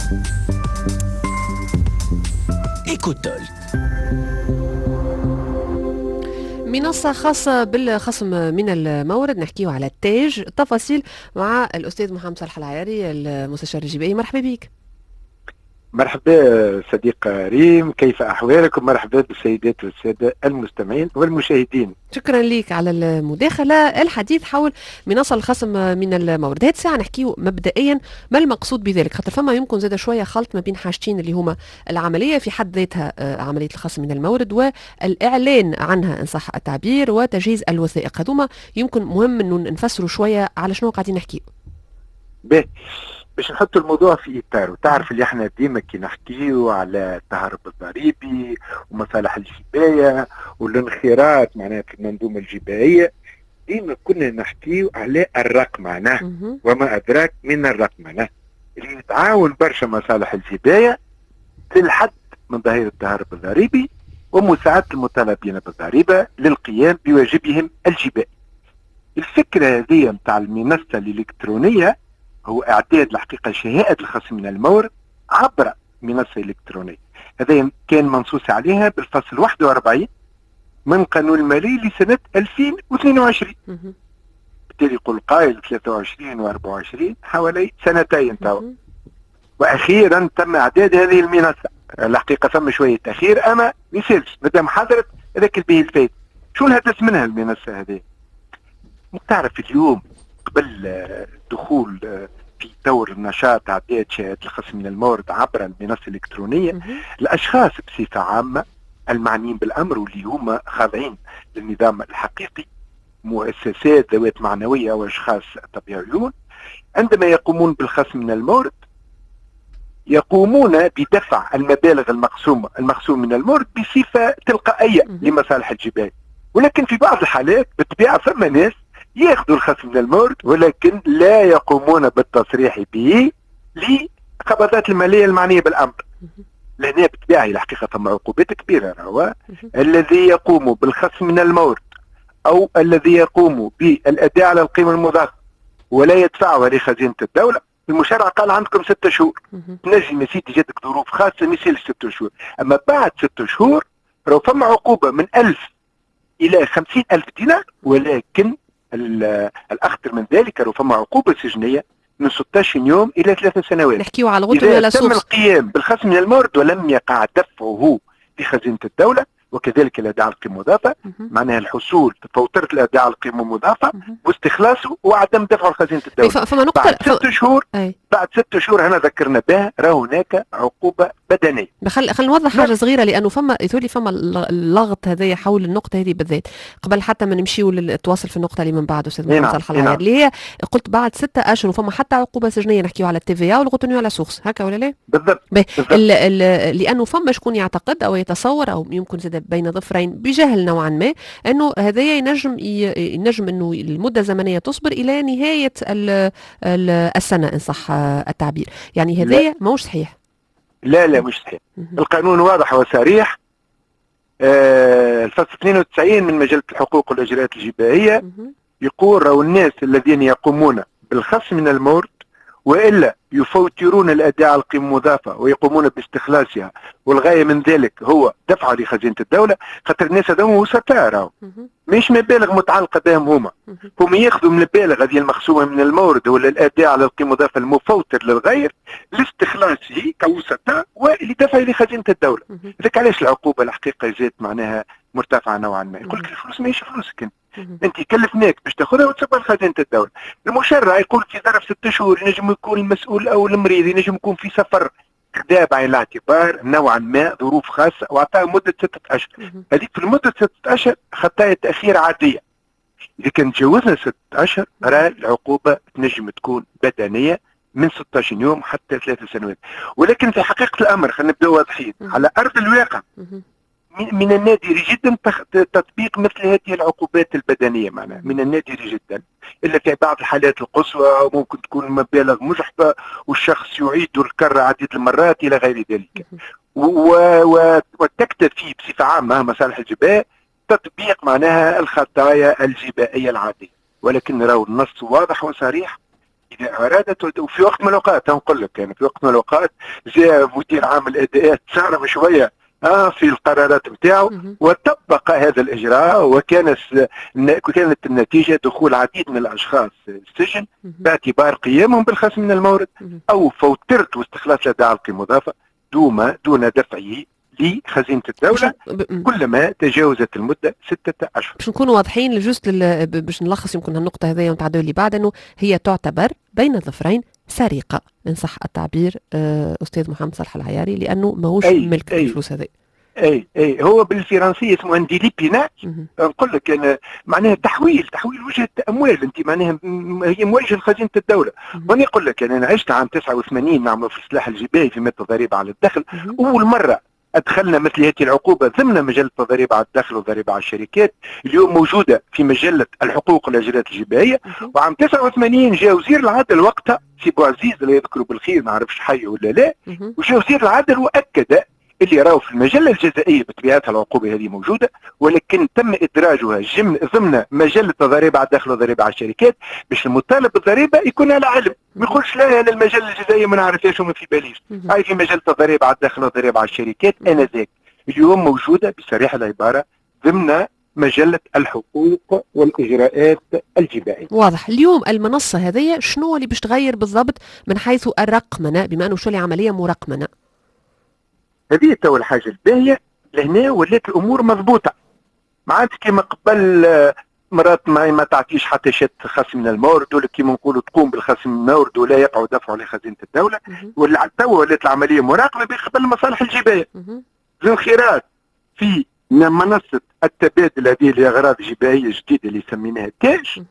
إيكوتول، منصة خاصة بالخصم من المورد، نحكيه على التاج. التفاصيل مع الأستاذ محمد صالح العياري المستشار الجبائي. مرحبا بك. مرحبا صديق ريم، كيف أحوالكم؟ مرحبا بالسيدات والسادة المستمعين والمشاهدين. شكرا لك على المداخلة. الحديث حول منصة الخصم من المورد. هذه الساعة نحكيه مبدئيا ما المقصود بذلك، خاطر فما يمكن زاد شوية خلط ما بين حاجتين اللي هما العملية في حد ذاتها، عملية الخصم من المورد، والإعلان عنها إن صح التعبير، وتجهيز الوثائق. هذوما يمكن مهم إنه نفسروا شوية على شنو قاعدين نحكيه. باش نحط الموضوع في اطاره، تعرف اللي احنا ديما كي نحكيو على التهرب الضريبي ومصالح الجبايه والانخراط معناها في المنظومه الجبائيه، ديما كنا نحكيو على الرقمنه وما ادراك من الرقمنه اللي يتعاون برشا مصالح الجبايه للحد من ظاهره التهرب الضريبي ومساعده المطالبين بالضريبه للقيام بواجبهم الجبائي. الفكره هذه نتاع المنصه الالكترونيه هو اعداد الحقيقه شهاده الخصم من المورد عبر منصه الكترونيه. هذا كان منصوص عليها بالفصل 41 من قانون المالي لسنه 2022. بالتالي يقول قائل 23 و24 حوالي سنتين تو. واخيرا تم اعداد هذه المنصه. الحقيقه ثم شويه تاخير اما ما يسالش مادام حضرت هذاك اللي به الفايده. شو الهدف منها المنصه هذه؟ تعرف اليوم قبل الدخول في دور النشاط اعداد شهاده الخصم من المورد عبر المنصه الالكترونيه، الاشخاص بصفه عامه المعنيين بالامر واللي هما خاضعين للنظام الحقيقي، مؤسسات ذوات معنويه واشخاص طبيعيون، عندما يقومون بالخصم من المورد يقومون بدفع المبالغ المخصوم من المورد بصفه تلقائيه لمصالح الجبايه. ولكن في بعض الحالات بالطبيعه ثم ناس ياخذوا الخصم من المورد ولكن لا يقومون بالتصريح به للقبضات الماليه المعنيه بالامر. لهنا بالطبيعه الحقيقه ثم عقوبات كبيره. هو الذي يقوم بالخصم من المورد او الذي يقوم بالاداء على القيمه المضافه ولا يدفعها لخزينه الدوله، المشرع قال عندكم 6 شهور. نجم يا سيدي جاتك ظروف خاصه ما يصيرش 6 شهور، اما بعد 6 شهور راهو فما عقوبه من 1000 الى 50,000 دينار، ولكن الاخطر من ذلك راهو فما عقوبه سجنيه من 16 يوم الى 3 سنوات. نحكيو على الغدر ولا ولا تم القيام بالخصم من المورد ولم يقع دفعه في خزينه الدوله وكذلك الاداء على القيمه المضافه، معناها الحصول فوتره الاداء على القيمه المضافه واستخلاصه وعدم دفعه لخزينه الدوله. فما نقطة بعد 6 شهور بعد 6 شهور هنا ذكرنا بها راه هناك عقوبه بدنيه. خل نوضح حاجه صغيره، لانه فما اللغط هذايا حول النقطه هذه بالذات قبل حتى ما نمشيو نتواصل في النقطه اللي من بعد. استاذ محمد صالح العياري اللي هي قلت بعد 6 اشهر وفما حتى عقوبه سجنيه، نحكيو على التي والغوتونيو على سوكس، هكا ولا لا؟ بالضبط. لانه فما شكون يعتقد او يتصور او يمكن زاد بين ظفرين بجهل نوعا ما انه هذايا ينجم انه المده الزمنيه تصبر الى نهايه السنه ان صح التعبير. يعني هذايا ماهوش صحيح. لا مش صحيح. القانون واضح وصريح. الفصل 92 من مجلة الحقوق والإجراءات الجبائية يقول راهو الناس الذين يقومون بالخصم من المورد وإلا يفوترون الأداء على القيمة المضافة ويقومون باستخلاصها والغاية من ذلك هو دفعها لخزينة الدولة، خاطر الناس هذوما وسطاء راهو مش مبالغ متعلقة بهم هم ياخذوا من المبالغ هذه المخصومة من المورد ولا الأداء على القيمة المضافة المفوتر للغير لاستخلاصه كوسطاء ولدفعه لخزينة الدولة. لذلك علاش العقوبة الحقيقة جات معناها مرتفعة نوعا ما. يقول لك الفلوس ماهيش فلوسك انت كلفناك باش تاخذها وتصبها لخزينة الدولة. المشرع يقول في ظرف 6 شهور ينجم يكون المسؤول او المريض ينجم يكون في سفر خذا بعين الاعتبار نوعا ما ظروف خاصة واعطاه مدة 6 اشهر. هذيك في المدة 6 اشهر خطايا تأخير عادية. إذا كان تجاوزنا 6 اشهر راه العقوبة تنجم تكون بدنية من 16 يوم حتى 3 سنوات. ولكن في حقيقة الأمر خلينا نبداو واضحين على أرض الواقع من النادر جدا تطبيق مثل هذه العقوبات البدنية. معناها من النادر جدا إلا في بعض الحالات القصوى ممكن تكون مبالغ مجحفة والشخص يعيد الكرة عديد المرات إلى غير ذلك. وتكتفي بصفة عامة مصالح الجباء تطبيق معناها الخطايا الجبائية العادية. ولكن راهو النص واضح وصريح إذا أرادت وفي وقت من الأوقات نقول لك يعني في وقت من الأوقات جاء مدير عام الأداءات صارم شوية في القرارات نتاعو وطبق هذا الإجراء وكانت النتيجة دخول العديد من الأشخاص السجن باعتبار قيامهم بالخصم من المورد أو فوترت واستخلاص لدى القيمة المضافة دون دفعه لخزينة الدولة كلما تجاوزت المدة 6 أشهر. باش نكونوا واضحين لجوست باش نلخص يمكن هالنقطة هذه ونتعدوا اللي بعد أنه هي تعتبر بين الظفرين سرقة إن صح التعبير أستاذ محمد صالح العياري لأنه ماهوش ملك الفلوس هذه. اي هو بالفرنسيه اسمه انديلي بيناج. نقول لك انا معناها تحويل وجهه اموال انت معناها هي موجهه لخزينه الدوله. وانا نقول لك انا عشت عام 89 نعمل في السلاح الجبائي في ماده الضريبه على الدخل. اول مره ادخلنا مثل هذه العقوبه ضمن مجله الضريبه على الدخل والضريبه على الشركات اليوم موجوده في مجله الحقوق والاجراءات الجبائيه. وعام 89 جاء وزير العدل وقتها سي بوعزيز الله يذكره بالخير ما عرفش حي ولا لا. وجاء وزير العدل واكد اللي راهو في المجله الجزائيه بطبيعتها العقوبه هذه موجوده ولكن تم ادراجها ضمن مجله الضريبه على الدخل والضريبه على الشركات باش المطالب بالضريبه يكون على علم ما يقولش لا انا المجله الجزائيه ما نعرفهاش وما في باليش. هاي في مجله الضريبه على الدخل والضريبه على الشركات انذاك اليوم موجوده بصريح العباره ضمن مجله الحقوق والاجراءات الجبائيه. واضح. اليوم المنصه هذه شنو اللي باش تغير بالضبط من حيث الرقمنه بما انه شو عمليه مرقمنه؟ هذه تو الحاجه الباهيه لهنا ولات الامور مضبوطه. ما عادش كيما قبل مرات ما تعطيش حتى شيء خصم من المورد ولا كيما نقولوا تقوم بالخصم من المورد ولا يقعوا دفعوا لخزينه الدوله ولا تو ولات العمليه مراقبه بقبل المصالح الجبائيه. الانخراط في منصه التبادل هذه لاغراض جبائيه جديده اللي سميناها كاش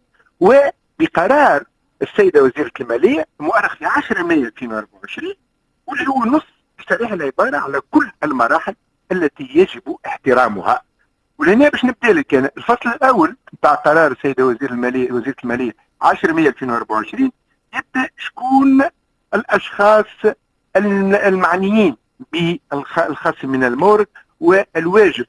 وبقرار السيده وزيره الماليه المؤرخ في 10 مايو 2024 واللي هو نص بصريح العبارة على كل المراحل التي يجب احترامها. ولهنا باش نبدا لك انا الفصل الاول نتاع قرار السيده وزيره الماليه 10 مايو 2024 يبدا شكون الاشخاص المعنيين بالخصم من المورد والواجب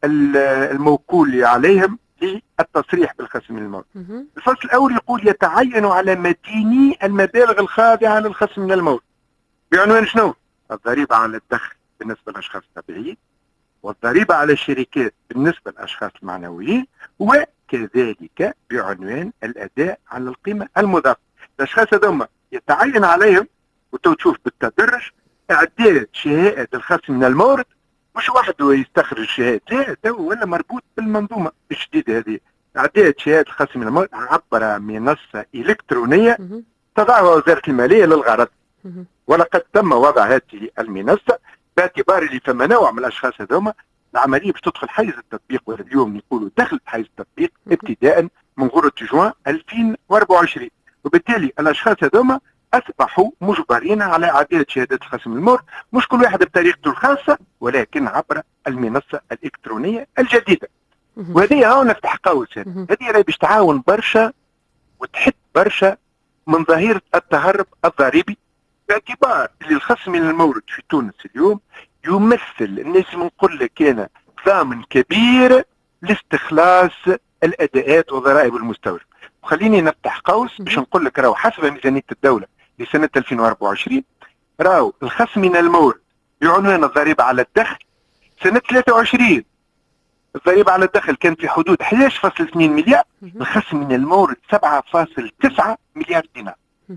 الموكول عليهم للتصريح بالخصم من المورد. الفصل الاول يقول يتعين على مديني المبالغ الخاضعه للخصم من المورد بعنوان شنو؟ الضريبة على الدخل بالنسبة للأشخاص الطبيعيين والضريبة على الشركات بالنسبة للأشخاص المعنويين وكذلك بعنوان الأداء على القيمة المضافة. الأشخاص هذوما يتعين عليهم وتو تشوف بالتدرج إعداد شهادة الخصم من المورد مش وحده يستخرج الشهادة لا تو ولا مربوط بالمنظومة الجديدة هذه. إعداد شهادة الخصم من المورد عبر منصة إلكترونية تضعها وزارة المالية للغرض. ولقد تم وضع هذه المنصه باعتبار اللي فما نوع من الاشخاص هذوما العمليه باش تدخل حيز التطبيق واليوم نقولوا دخلت حيز التطبيق ابتداء من غرة جوان 2024 وبالتالي الاشخاص هذوما اصبحوا مجبرين على اعداد شهادات الخصم المورد مش كل واحد بطريقته الخاصه ولكن عبر المنصه الالكترونيه الجديده. وهذه هاو نفتح قوس هذه راهي باش تعاون برشا وتحد برشا من ظاهره التهرب الضريبي باعتبار اللي الخصم من المورد في تونس اليوم يمثل الناس نقول لك انا ضامن كبير لاستخلاص الاداءات وضرائب المستورد. وخليني نفتح قوس باش نقول لك راهو حسب ميزانيه الدوله لسنه 2024 راهو الخصم من المورد بعنوان الضريبه على الدخل سنه 23 الضريبه على الدخل كان في حدود 11.2 مليار الخصم من المورد 7.9 مليار دينار.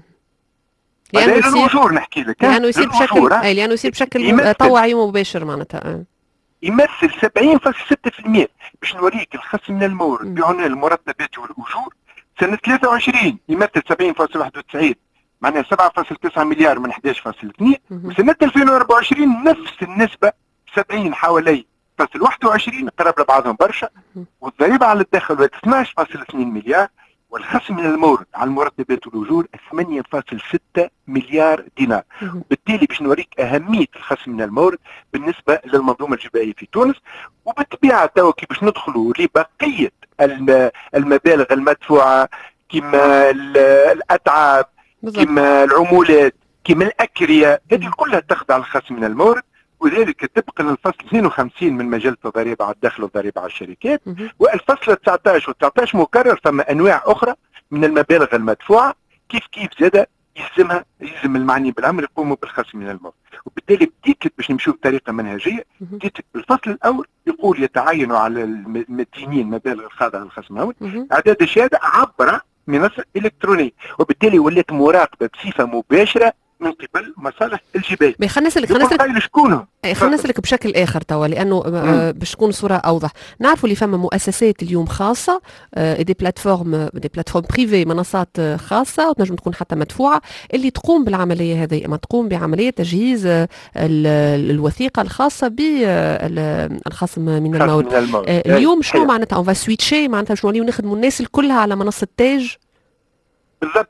لانه الأجور نحكي لك لانه يصير بشكل طوعي ومباشر معناتها يمثل 70.6%. باش نوريك الخصم من المورد بعنوان المرتبات والاجور سنه 23 يمثل 70.91 معناها 7.9 مليار من 11.2 وسنه 2024 نفس النسبه 70 حوالي 21 قرب لبعضهم برشا والضريبه على الدخل 12.2 مليار والخصم من المورد على المرتبات والاجور 8.6 مليار دينار. بالتالي باش نوريك اهميه الخصم من المورد بالنسبه للمنظومه الجبائيه في تونس. وبالطبيعه تو كي باش ندخلوا لبقيه المبالغ المدفوعه كما الاتعاب كما العمولات كما الاكريه هذه كلها تخضع للخصم من المورد وذلك طبقا للفصل 52 من مجله الضريبه على الدخل والضريبه على الشركات. والفصل 19 و19 مكرر ثم انواع اخرى من المبالغ المدفوعه كيف زاد يلزم المعني بالامر يقوموا بالخصم من الموت. وبالتالي بديت باش نمشيو بطريقه منهجيه، بديت بالفصل الاول يقول يتعين على المدينين مبالغ الخاضعه للخصم الموت اعداد الشهاده عبر منصه الكترونيه، وبالتالي ولات مراقبه بصفه مباشره من قبل مصالح الجبايه. خلينا نسألك بشكل اخر توا، لانه باش تكون الصوره اوضح. نعرفوا اللي فما مؤسسات اليوم خاصه، دي بلاتفورم بريفي، منصات خاصه وتنجم تكون حتى مدفوعه، اللي تقوم بالعمليه هذه، ما تقوم بعمليه تجهيز الوثيقه الخاصه بالخصم من الموت. اليوم شنو معناتها اون فا سويتشي، معناتها شنو نوليو نخدموا الناس الكلها على منصه تاج؟ بالضبط،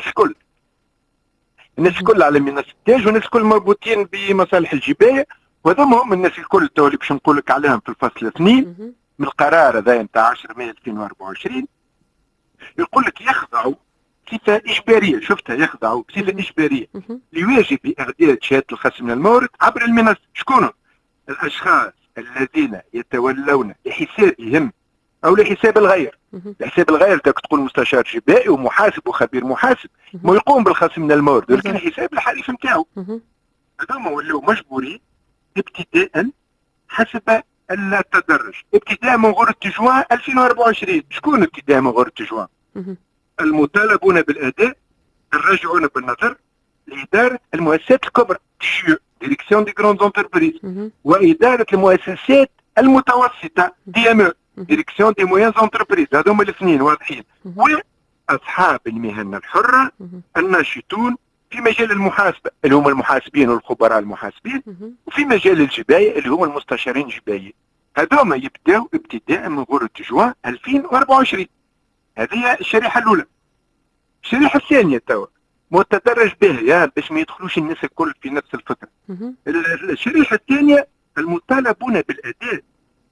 الناس الكل على منصه تاج، والناس الكل مربوطين بمصالح الجبايه، وهذوما هم الناس الكل تو اللي باش نقول لك عليهم في الفصل 2 من القرار هذا نتاع 10 مايو 2024. يقول لك يخضعوا بصفه اجباريه، شفتها يخضعوا بصفه اجباريه لواجب اعداد شهاده الخصم من المورد عبر المنصه. شكون؟ الاشخاص الذين يتولون لحسابهم او لحساب الغير. لحساب الغير تاك تقول مستشار جبائي ومحاسب وخبير محاسب ما يقوم بالخصم من المورد، ولكن حساب الحليف نتاعو. هذوما ولاو مجبورين ابتداء حسب التدرج، ابتداء من غرة جوان 2024. شكون ابتداء من غرة جوان؟ المطالبون بالاداء الراجعون بالنظر لاداره المؤسسات الكبرى، ديريكسيون دي غروند انتربريز، واداره المؤسسات المتوسطه DME، ديريكسيون دي مويان انتربريز. هذوما الاثنين واضحين. واصحاب المهن الحره الناشطون في مجال المحاسبه اللي هم المحاسبين والخبراء المحاسبين، وفي مجال الجبايه اللي هم المستشارين الجبايين. هذوما يبداو ابتداء من غرة جوان 2024. هذه الشريحه الاولى. الشريحه الثانيه توا متدرج بها باش ما يدخلوش الناس الكل في نفس الفتره. الشريحه الثانيه المطالبون بالاداء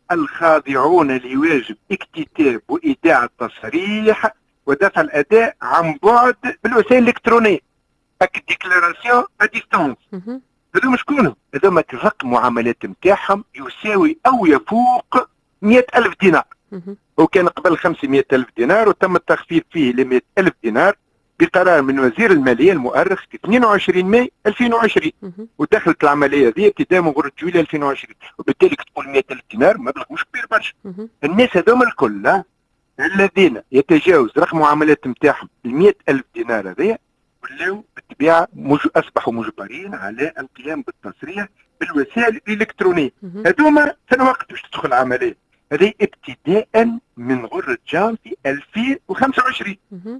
الخاضعون لواجب اكتتاب وايداع التصريح ودفع الاداء عن بعد بالوسائل الالكترونيه، ديكلاراسيون ا ديستانس. هذوما شكون؟ هذوما رقم معاملات نتاعهم يساوي او يفوق 100,000 دينار. وكان قبل 500,000 دينار وتم التخفيض فيه ل 100,000 دينار بقرار من وزير الماليه المؤرخ في 22 ماي 2020. ودخلت العمليه هذه ابتداء من غرة جويلية 2020. وبالتالي تقول 100,000 دينار مبلغ مش كبير برشا. الناس هذوما الكل الذين يتجاوز رقم معاملات نتاعهم ال 100,000 دينار هذيا ولاو بالطبيعه اصبحوا مجبرين على القيام بالتصريح بالوسائل الالكترونيه. هذوما في الوقت باش تدخل العمليه هذه ابتداء من غرة جان في 2025.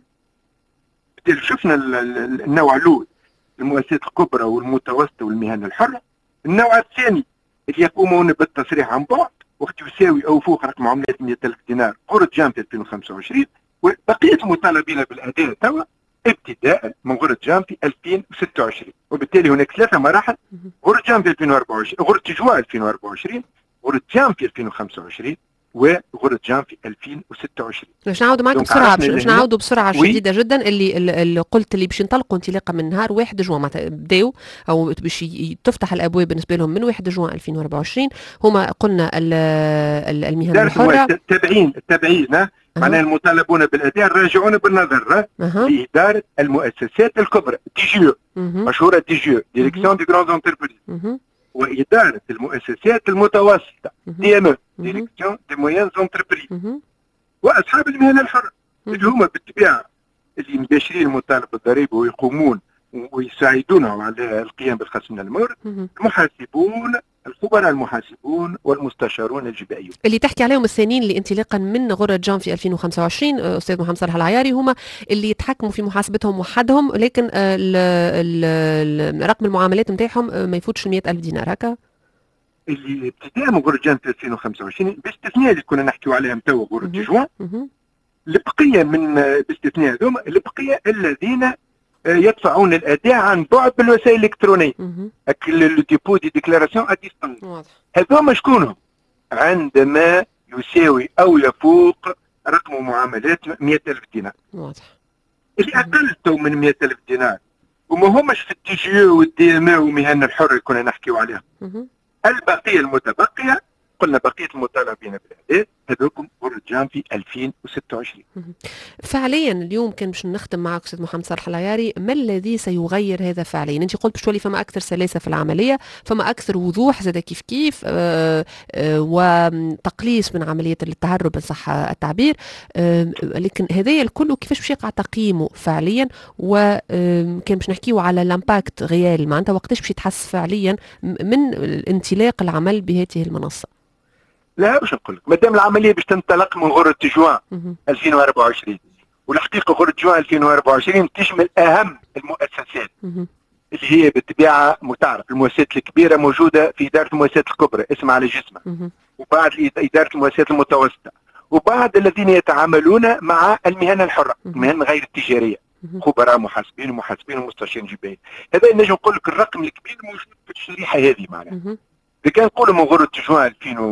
بالتالي شفنا النوع الاول المؤسسات الكبرى والمتوسطه والمهن الحره. النوع الثاني اللي يقومون بالتصريح عن بعد وقت يساوي او فوق رقم معاملات 100,000 دينار غرة جان في 2025. وبقيه المطالبين بالاداء توا ابتداء من غرة جان في 2026. وبالتالي هناك 3 مراحل: غرة جان في 2024، غرة جوان 2024، غرة جان في 2025، وغرة جان في 2026. باش نعاودوا معك بسرعه، باش نعاودوا بسرعه شديده جدا. اللي قلت اللي باش ينطلقوا انطلاقا من نهار 1 جوان، معناتها بداوا او باش تفتح الابواب بالنسبه لهم من 1 جوان 2024. هما قلنا المهن الحره التابعين معناها المطالبون بالاداء الراجعون بالنظر لاداره المؤسسات الكبرى DGE، مشهوره DGE ديريكسيون دي غروند انتربريز، واداره المؤسسات المتوسطه DME ديريكسيون دي مويان انتربريز، واصحاب المهن الحره اللي هما بالطبيعه اللي مباشرين المطالبه بالضريبه ويقومون ويساعدونهم على القيام بالخصم من المورد، المحاسبون، الخبراء المحاسبون والمستشارون الجبائيون اللي تحكي عليهم الثانيين اللي انطلاقا من غرة جان في 2025. استاذ محمد صالح العياري هما اللي يتحكموا في محاسبتهم وحدهم، لكن رقم المعاملات نتاعهم ما يفوتش 100,000 دينار هكا. اللي ابتداء من غرة جان في 2025 باستثناء اللي كنا نحكيو عليهم توا غرة جوان. البقيه من باستثناء هذوما البقيه الذين يدفعون الاداء عن بعد بالوسائل الالكترونيه، لو ديبو دي ديكلاراسيون ا ديستانس. هذوما شكونهم؟ عندما يساوي او يفوق رقم معاملات 100,000 دينار. واضح. اللي اقل تو من 100,000 دينار وما هماش في التي والدي ام ومهن الحر اللي كنا نحكيو عليهم. البقيه المتبقيه قلنا بقيه المطالبين بالاداء هذوكم غرة جانفي 2026. فعليا اليوم كان باش نختم معك استاذ محمد صالح العياري، ما الذي سيغير هذا فعليا؟ انت قلت باش تولي فما اكثر سلاسه في العمليه، فما اكثر وضوح زاد كيف كيف، وتقليص من عمليه التهرب ان صح التعبير، لكن هذايا الكل كيفاش باش يقع تقييمه فعليا؟ وكان باش نحكيو على الامباكت غيال، معناتها وقتاش باش يتحس فعليا من انطلاق العمل بهذه المنصه؟ لا باش نقول لك، مادام العمليه باش تنطلق من غرة جوان 2024، والحقيقه غرة جوان 2024 تشمل اهم المؤسسات اللي هي بالطبيعه متعرف، المؤسسات الكبيره موجوده في اداره المؤسسات الكبرى اسم على جسمها، وبعد اداره المؤسسات المتوسطه، وبعد الذين يتعاملون مع المهن الحره، المهن غير التجاريه، خبراء محاسبين ومستشارين جبائيين. هذا نجم نقول لك الرقم الكبير موجود في الشريحه هذه معناها. إذا كان نقولوا من غرة جوان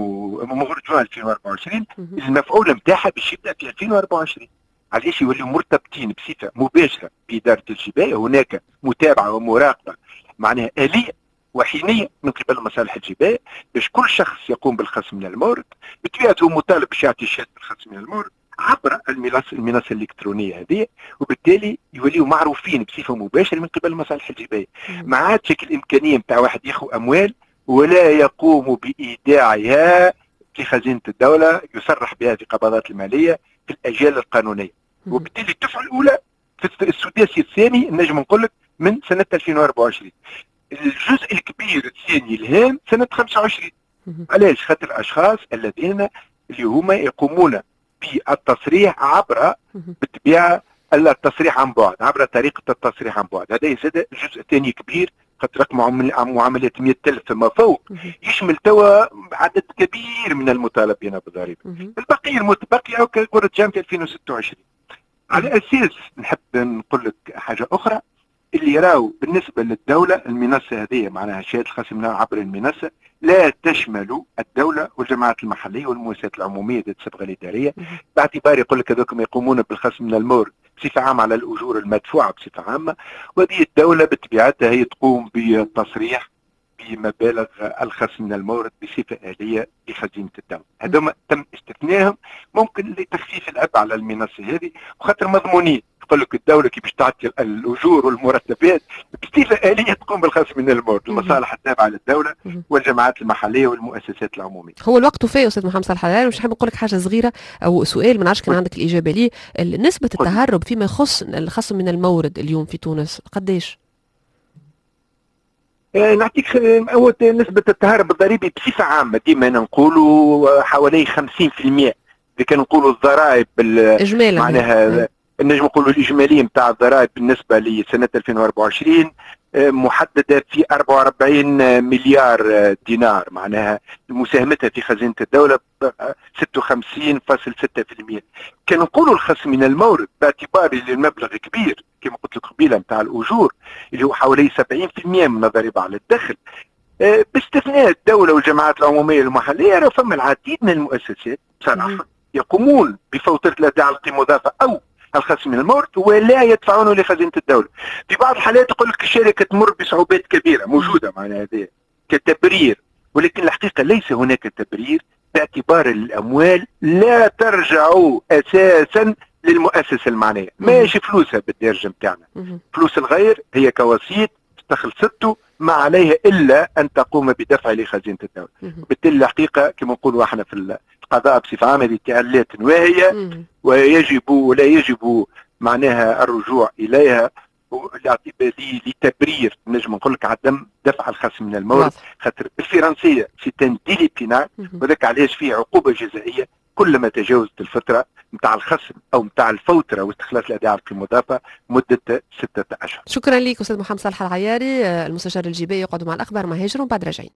2024 المفعول نتاعها باش يبدا في 2024. علاش يوليو مرتبطين بصفه مباشره باداره الجبايه، هناك متابعه ومراقبه معناها اليه وحينيه من قبل مصالح الجبايه باش كل شخص يقوم بالخصم من المورد بطبيعته مطالب باش يعطي شهاده الخصم من المورد عبر المنصه الالكترونيه هذه، وبالتالي يوليو معروفين بصفه مباشره من قبل مصالح الجبايه. ما عادش الامكانيه نتاع واحد ياخذ اموال ولا يقوم بإيداعها في خزينة الدولة يصرح بها في قبضات المالية في الأجيال القانونية، وبالتالي الدفعة الأولى في السداسي الثاني نجم نقول لك من سنة 2024. الجزء الكبير الثاني الهام سنة 25. علاش؟ خاطر الأشخاص الذين اللي هما يقومون بالتصريح عبر بالطبيعة التصريح عن بعد، عبر طريقة التصريح عن بعد. هذا يزيد جزء ثاني كبير، خاطر رقم معاملات 100,000 فما فوق يشمل توا عدد كبير من المطالبين بالضريبه. البقيه المتبقيه غرة جانفي 2026. على اساس نحب نقول لك حاجه اخرى، اللي راهو بالنسبه للدوله المنصه هذه معناها شهاده الخصم عبر المنصه لا تشمل الدوله والجماعات المحليه والمؤسسات العموميه ذات الصبغه الاداريه، باعتبار يقول لك هذوكم يقومون بالخصم من المورد بصفه عامه على الاجور المدفوعه بصفه عامه، وهذه الدوله بطبيعتها هي تقوم بالتصريح بمبالغ الخصم من المورد بصفه اليه لخزينه الدوله. هذوما تم استثنائهم ممكن لتخفيف العبء على المنصه هذه، وخاطر مضمونين. يقول لك الدوله كي باش تعطي الاجور والمرتبات بصفه اليه تقوم بالخصم من المورد، المصالح التابعه للدوله والجماعات المحليه والمؤسسات العموميه. هو الوقت وفاء استاذ محمد صالح العياري، مش حابب نقول لك حاجه صغيره او سؤال، ما نعرفش كان عندك الاجابه ليه. نسبه التهرب فيما يخص الخصم من المورد اليوم في تونس قداش؟ نعطيك نسبة التهرب الضريبي بصفة عامة ديما نقولوا حوالي 50%. إذا كان نقولوا الضرائب إجمالا معناها نجم نقولوا الإجمالية نتاع الضرائب بالنسبة لسنة 2024 محددة في 44 مليار دينار، معناها مساهمتها في خزينة الدولة 56.6%. كان نقولوا الخصم من المورد باعتبار المبلغ كبير كما قلت لك قبيله نتاع الأجور اللي هو حوالي 70% من الضريبة على الدخل، باستثناء الدولة والجماعات العمومية المحلية، راه فما العديد من المؤسسات بصراحة يقومون بفوترة الأداء على القيمة المضافة أو الخصم من المورد ولا يدفعونه لخزينة الدولة. في بعض الحالات يقول لك الشركة تمر بصعوبات كبيرة موجودة معناها هذه كتبرير، ولكن الحقيقة ليس هناك تبرير باعتبار الأموال لا ترجع أساسا للمؤسسة المعنية، ماشي فلوسها بالدرجة متاعنا، فلوس الغير هي كوسيط استخلصته ما عليها إلا أن تقوم بدفع لخزينة الدولة. وبالتالي الحقيقة كما نقولوا احنا في القضاء بصفة عامة هذه تعليلات واهية ويجب ولا يجب معناها الرجوع إليها لتبرير نجم نقول لك عدم دفع الخصم من المورد، خاطر بالفرنسية سيتان ديلي بينال، وذاك علاش فيه عقوبة جزائية كلما تجاوزت الفترة نتاع الخصم او نتاع الفوتره واستخلاص الاداء على القيمه المضافه مده 6 اشهر. شكرا لك استاذ محمد صالح العياري، المستشار الجبائي يقعد مع الاخبار مع هاجر وبعد راجعين.